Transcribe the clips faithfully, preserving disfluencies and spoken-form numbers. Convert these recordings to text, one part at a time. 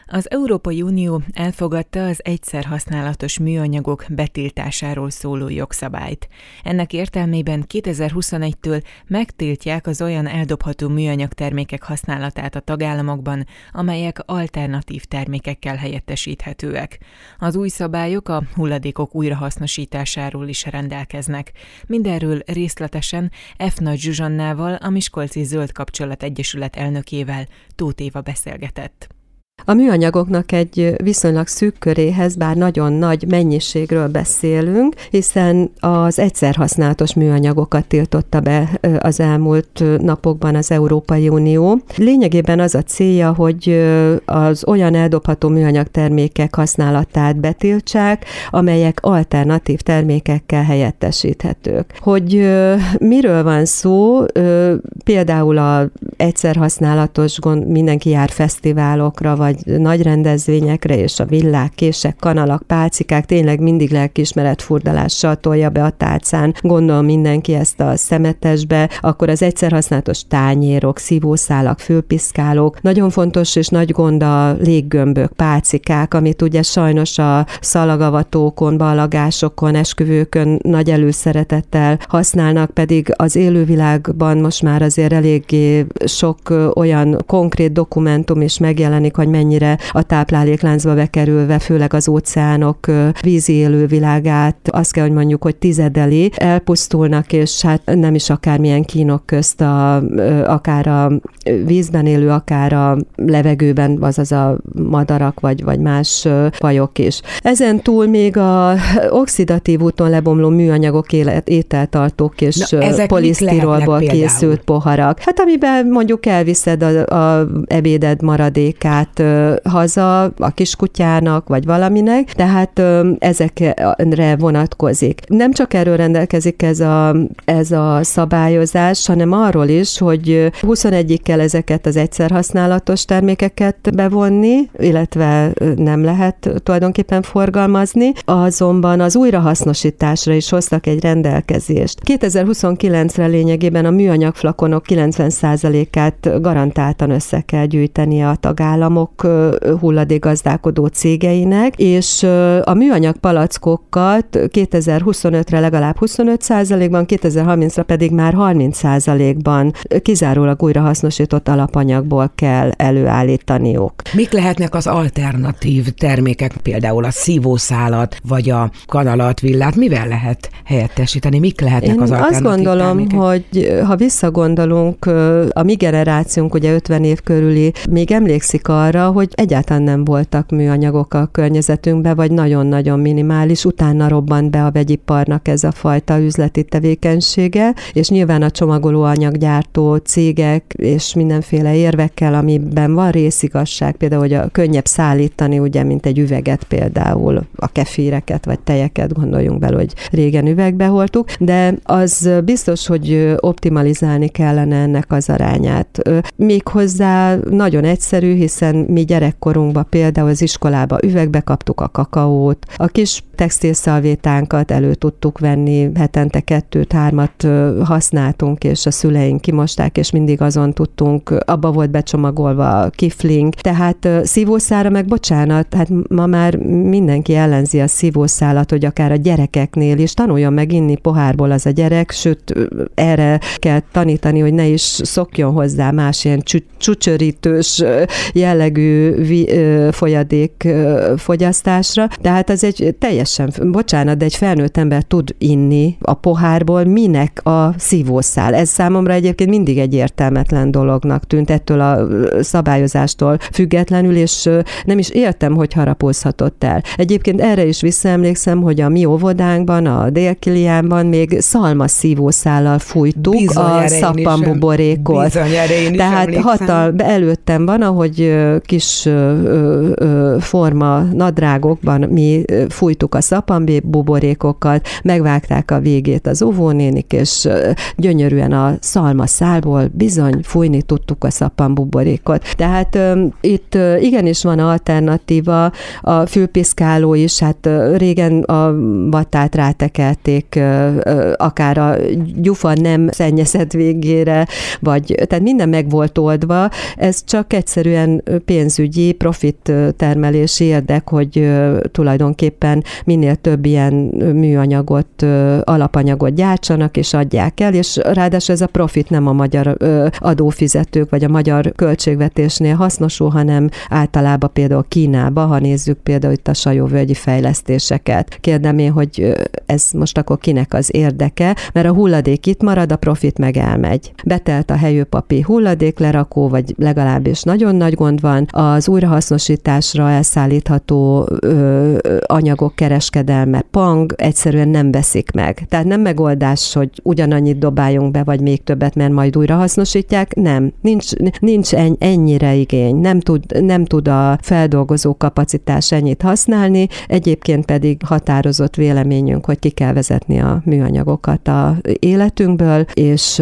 Az Európai Unió elfogadta az egyszer használatos műanyagok betiltásáról szóló jogszabályt. Ennek értelmében kétezer-huszonegytől megtiltják az olyan eldobható műanyag termékek használatát a tagállamokban, amelyek alternatív termékekkel helyettesíthetőek. Az új szabályok a hulladékok újrahasznosításáról is rendelkeznek. Mindenről részletesen F. Nagy Zsuzsannával, a Miskolci Zöld Kapcsolat Egyesület elnökével Tóth Éva beszélgetett. A műanyagoknak egy viszonylag szűk köréhez, bár nagyon nagy mennyiségről beszélünk, hiszen az egyszerhasználatos műanyagokat tiltotta be az elmúlt napokban az Európai Unió. Lényegében az a célja, hogy az olyan eldobható műanyag termékek használatát betiltsák, amelyek alternatív termékekkel helyettesíthetők. Hogy miről van szó, például az egyszerhasználatos, mindenki jár fesztiválokra, vagy nagy rendezvényekre, és a villák, kések, kanalak, pálcikák tényleg mindig lelkiismeretfurdalással tolja be a tálcán. Gondolom mindenki ezt a szemetesbe, akkor az egyszerhasználatos tányérok, szívószálak, fülpiszkálók. Nagyon fontos és nagy gond a léggömbök, pálcikák, amit ugye sajnos a szalagavatókon, ballagásokon, esküvőkön nagy előszeretettel használnak, pedig az élővilágban most már azért eléggé sok olyan konkrét dokumentum is megjelenik, hogy mennyire a táplálékláncba bekerülve, főleg az óceánok vízi élővilágát, azt kell, hogy mondjuk, hogy tizedeli, elpusztulnak, és hát nem is akármilyen kínok közt, a, akár a vízben élő, akár a levegőben, azaz a madarak, vagy, vagy más fajok is. Ezen túl még a oxidatív úton lebomló műanyagok, élet, ételtartók és polisztirolból készült poharak. Hát amiben mondjuk elviszed a, a ebéded maradékát haza a kiskutyának, vagy valaminek, tehát ezekre vonatkozik. Nem csak erről rendelkezik ez a, ez a szabályozás, hanem arról is, hogy huszonegyig kell ezeket az egyszerhasználatos termékeket bevonni, illetve nem lehet tulajdonképpen forgalmazni, azonban az újrahasznosításra is hoztak egy rendelkezést. kétezer-huszonkilencre lényegében a műanyag flakonok kilencven százalékát garantáltan össze kell gyűjteni a tagállamok hulladékgazdálkodó cégeinek, és a műanyag palackokat kétezer-huszonötre legalább huszonöt százalékban, kétezer-harmincra pedig már harminc százalékban kizárólag újrahasznosított alapanyagból kell előállítaniuk. Mik lehetnek az alternatív termékek, például a szívószálat, vagy a kanalat, villát, mivel lehet helyettesíteni? Mik lehetnek Én az alternatív azt gondolom, termékek? hogy ha visszagondolunk, a mi generációnk, ugye ötven év körüli, még emlékszik arra, hogy egyáltalán nem voltak műanyagok a környezetünkben, vagy nagyon-nagyon minimális, utána robbant be a vegyiparnak ez a fajta üzleti tevékenysége, és nyilván a csomagolóanyaggyártó cégek és mindenféle érvekkel, amiben van részigazság, például, hogy a könnyebb szállítani, ugye, mint egy üveget például, a kefíreket, vagy tejeket, gondoljunk bele, hogy régen üvegbe hordtuk, de az biztos, hogy optimalizálni kellene ennek az arányát. Méghozzá nagyon egyszerű, hiszen mi gyerekkorunkban például az iskolába üvegbe kaptuk a kakaót, a kis textilszalvétánkat elő tudtuk venni, hetente kettőt, hármat használtunk, és a szüleink kimosták, és mindig azon tudtunk, abba volt becsomagolva a kifling. Tehát szívószára meg bocsánat, hát ma már mindenki ellenzi a szívószálat, hogy akár a gyerekeknél is tanuljon meg inni pohárból az a gyerek, sőt, erre kell tanítani, hogy ne is szokjon hozzá más ilyen csücsörítős jellegű folyadék fogyasztásra. Tehát ez egy teljesen, bocsánat, de egy felnőtt ember tud inni a pohárból, minek a szívószál. Ez számomra egyébként mindig egy értelmetlen dolognak tűnt ettől a szabályozástól függetlenül, és nem is értem, hogy harapózhatott el. Egyébként erre is visszaemlékszem, hogy a mi óvodánkban, a Dél-Kiliánban még szalma szívószállal fújtuk bizonyára a szappanbuborékot. Bizonyára én is Tehát emlékszem. hatal, előttem van, ahogy kis ö, ö, forma nadrágokban mi fújtuk a szappanbuborékokat, megvágták a végét az óvónénik, és gyönyörűen a szalmaszálból bizony fújni tudtuk a szappanbuborékot. Tehát um, itt uh, igenis van alternatíva, a fülpiszkáló is, hát uh, régen a vattát rátekelték, uh, uh, akár a gyufa nem szennyezett végére, vagy tehát minden meg volt oldva, ez csak egyszerűen pénzügyi, profit termelési érdek, hogy uh, tulajdonképpen minél több ilyen műanyagot, uh, alapanyagot gyártsanak és adják el, és ráadásul ez a profit nem a magyar uh, adófizetők vagy a magyar költségvetésnél hasznosul, hanem általában például Kínába, ha nézzük például itt a sajóvölgyi fejlesztéseket. Kérdem én, hogy ez most akkor kinek az érdeke, mert a hulladék itt marad, a profit meg elmegy. Betelt a helyőpapi hulladéklerakó, vagy legalábbis nagyon nagy gond van, az újrahasznosításra elszállítható ö, anyagok kereskedelme pang, egyszerűen nem veszik meg. Tehát nem megoldás, hogy ugyanannyit dobáljunk be, vagy még többet, mert majd újrahasznosítják, nem. Nincs, nincs ennyire igény, nem tud, nem tud a feldolgozó kapacitás ennyit használni, egyébként pedig határozott véleményünk, hogy ki kell vezetni a műanyagokat a életünkből, és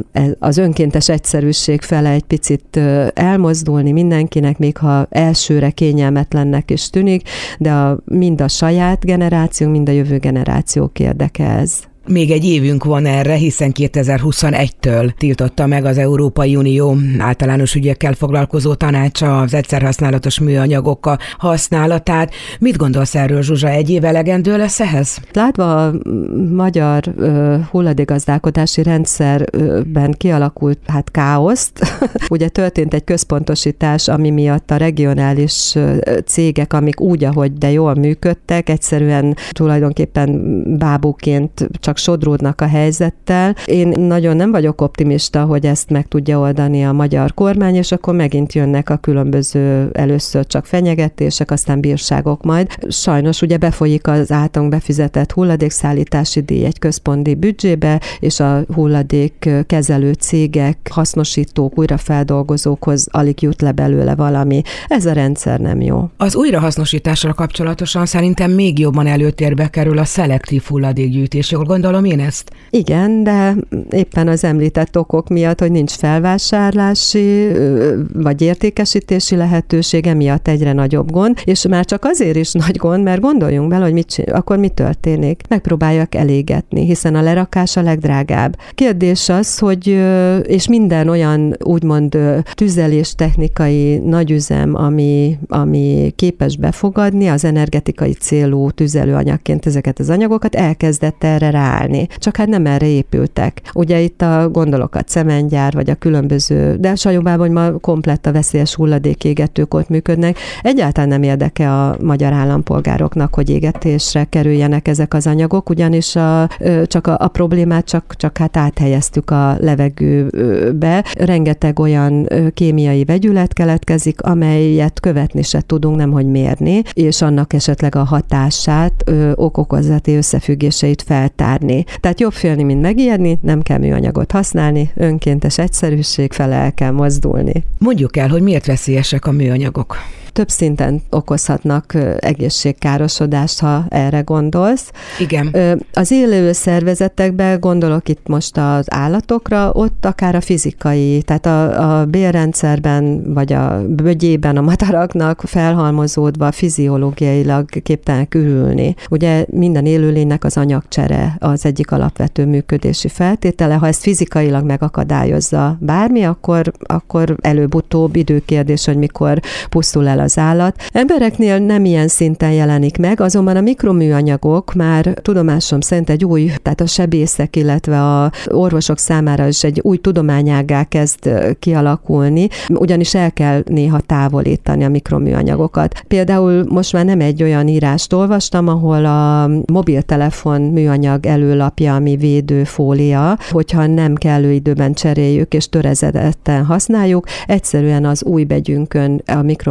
az önkéntes egyszerűség fele egy picit elmozdulni mindenkinek, még ha elsőre kényelmetlennek is tűnik, de a, mind a saját generációnk, mind a jövő generációk érdeke ez. Még egy évünk van erre, hiszen kétezer-huszonegytől tiltotta meg az Európai Unió általános ügyekkel foglalkozó tanácsa az egyszerhasználatos műanyagok használatát. Mit gondolsz erről, Zsuzsa, egy év elegendő lesz ehhez? Látva a magyar uh, hulladékgazdálkodási rendszerben kialakult hát káoszt, ugye történt egy központosítás, ami miatt a regionális cégek, amik úgy, ahogy de jól működtek, egyszerűen tulajdonképpen bábúként csak sodródnak a helyzettel. Én nagyon nem vagyok optimista, hogy ezt meg tudja oldani a magyar kormány, és akkor megint jönnek a különböző először csak fenyegetések, aztán bírságok majd. Sajnos ugye befolyik az általunk befizetett hulladékszállítási díj egy központi büdzsébe, és a hulladék kezelő cégek, hasznosítók, újrafeldolgozókhoz alig jut le belőle valami. Ez a rendszer nem jó. Az újrahasznosításra kapcsolatosan szerintem még jobban előtérbe kerül a szelektív hulladékgyűjtés. Jól gondolom én ezt? Igen, de éppen az említett okok miatt, hogy nincs felvásárlási vagy értékesítési lehetősége miatt egyre nagyobb gond, és már csak azért is nagy gond, mert gondoljunk bele, hogy mit csinál, akkor mi történik. Megpróbálják elégetni, hiszen a lerakás a legdrágább. Kérdés az, hogy és minden olyan úgymond tüzeléstechnikai nagyüzem, ami, ami képes befogadni az energetikai célú tüzelőanyagként ezeket az anyagokat, elkezdett erre ráállni. Csak hát nem erre épültek. Ugye itt a gondolok a cementgyár, vagy a különböző, de Sajóbában, hogy ma komplett a veszélyes hulladékégetők ott működnek. Egyáltalán nem érdeke a magyar állampolgároknak, hogy égetésre kerüljenek ezek az anyagok, ugyanis a, csak a, a problémát csak, csak hát áthelyeztük a levegőbe. Rengeteg olyan kémiai vegyület keletkezik, amelyet követni se tudunk, nemhogy mérni, és annak esetleg a hatását, ok-okozati összefüggéseit feltárni. Tehát jobb félni, mint megijedni, nem kell műanyagot használni, önkéntes egyszerűség fele el kell mozdulni. Mondjuk el, hogy miért veszélyesek a műanyagok. Több szinten okozhatnak egészségkárosodást, ha erre gondolsz. Igen. Az élő szervezetekben, gondolok itt most az állatokra, ott akár a fizikai, tehát a, a bélrendszerben, vagy a bögyében a madaraknak felhalmozódva fiziológiailag képtelenek ürülni. Ugye minden élőlénynek az anyagcsere az egyik alapvető működési feltétele. Ha ezt fizikailag megakadályozza bármi, akkor, akkor előbb-utóbb időkérdés, hogy mikor pusztul el az állat. Embereknél nem ilyen szinten jelenik meg, azonban a mikroműanyagok már tudomásom szerint egy új, tehát a sebészek, illetve a orvosok számára is egy új tudományággá kezd kialakulni, ugyanis el kell néha távolítani a mikroműanyagokat. Például most már nem egy olyan írást olvastam, ahol a mobiltelefon műanyag előlapja, ami védőfólia, hogyha nem kellő időben cseréljük és törezedetten használjuk, egyszerűen az új begyünkön a mikroműanyag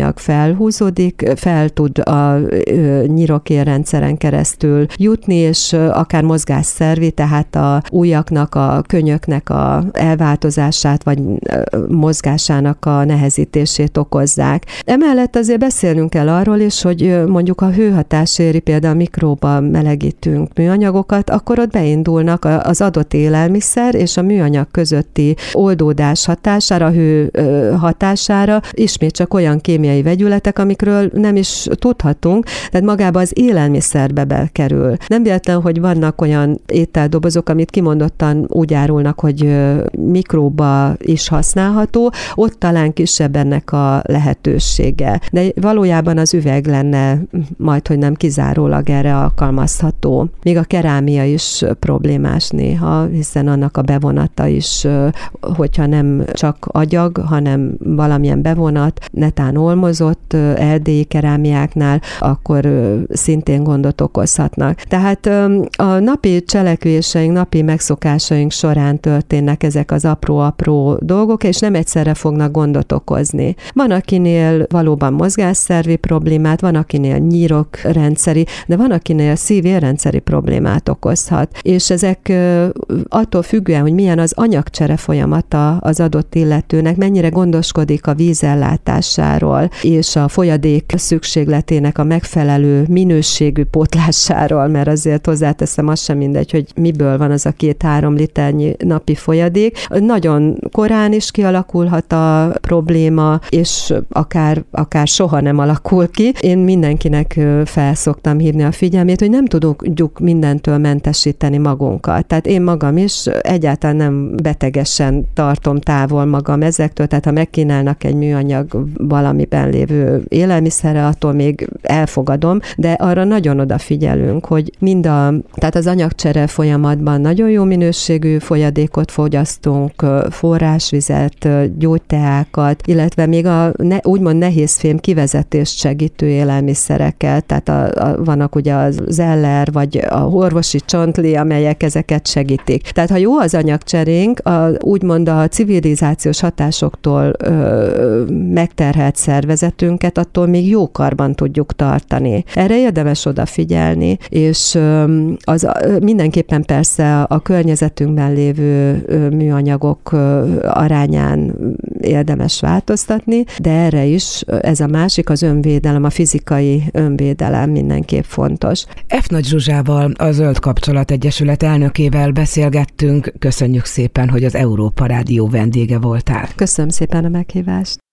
műanyag felhúzódik, fel tud a nyirokérrendszeren keresztül jutni, és akár mozgásszervi, tehát a ujjaknak, a könyöknek a elváltozását, vagy mozgásának a nehezítését okozzák. Emellett azért beszélnünk kell arról is, hogy mondjuk a hőhatás éri, például mikróba melegítünk műanyagokat, akkor ott beindulnak az adott élelmiszer és a műanyag közötti oldódás hatására, a hő hatására ismét csak olyan kémiai vegyületek, amikről nem is tudhatunk, tehát magába az élelmiszerbe bekerül. Nem véletlen, hogy vannak olyan ételdobozok, amit kimondottan úgy árulnak, hogy mikróba is használható, ott talán kisebb ennek a lehetősége. De valójában az üveg lenne majd, hogy nem kizárólag erre alkalmazható. Még a kerámia is problémás néha, hiszen annak a bevonata is, hogyha nem csak agyag, hanem valamilyen bevonat, netán olmozott erdélyi kerámiáknál, akkor szintén gondot okozhatnak. Tehát a napi cselekvéseink, napi megszokásaink során történnek ezek az apró-apró dolgok, és nem egyszerre fognak gondot okozni. Van, akinél valóban mozgásszervi problémát, van, akinél nyírokrendszeri, de van, akinél szív-érrendszeri problémát okozhat. És ezek attól függően, hogy milyen az anyagcsere folyamata az adott illetőnek, mennyire gondoskodik a vízellátásáról, és a folyadék szükségletének a megfelelő minőségű pótlásáról, mert azért hozzáteszem, az sem mindegy, hogy miből van az a két-három liternyi napi folyadék. Nagyon korán is kialakulhat a probléma, és akár, akár soha nem alakul ki. Én mindenkinek fel szoktam hívni a figyelmét, hogy nem tudjuk mindentől mentesíteni magunkat. Tehát én magam is egyáltalán nem betegesen tartom távol magam ezektől, tehát ha megkínálnak egy műanyag valamiben lévő élelmiszerre, attól még elfogadom, de arra nagyon odafigyelünk, hogy mind a, tehát az anyagcsere folyamatban nagyon jó minőségű folyadékot fogyasztunk, forrásvizet, gyógyteákat, illetve még a ne, úgymond nehézfém kivezetést segítő élelmiszereket, tehát a, a, vannak ugye az zeller, vagy a orvosi csontli, amelyek ezeket segítik. Tehát ha jó az anyagcserénk, a, úgymond a civilizációs hatásoktól ö, megterhelt szervezetünket, attól még jó karban tudjuk tartani. Erre érdemes odafigyelni, és ö, az mindenképpen persze a környezetünkben lévő ö, műanyagok ö, arányán érdemes változtatni, de erre is ez a másik, az önvédelem, a fizikai önvédelem mindenképp fontos. F. Nagy Zsuzsával, a Zöld Kapcsolat Egyesület elnökével beszélgettünk. Köszönjük szépen, hogy az Európa Rádió vendége voltál. Köszönöm szépen a meghívást.